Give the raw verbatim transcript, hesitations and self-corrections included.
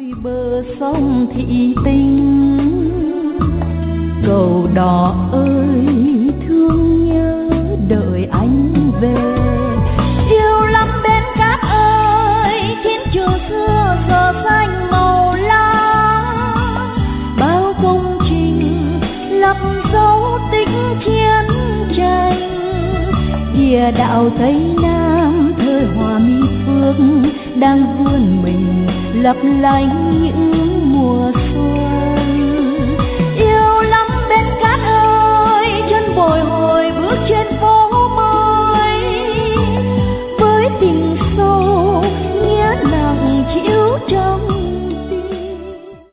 bờ sông thị tình, cầu đò ơi thương nhớ đợi anh về. Yêu lắm bên cát ơi, chiến trường xưa giờ xanh màu lá, bao công trình lấp dấu tích chiến tranh. Địa đạo Tây Nam thời Hòa Mi Phước đang vươn mình lấp lánh những mùa xuân.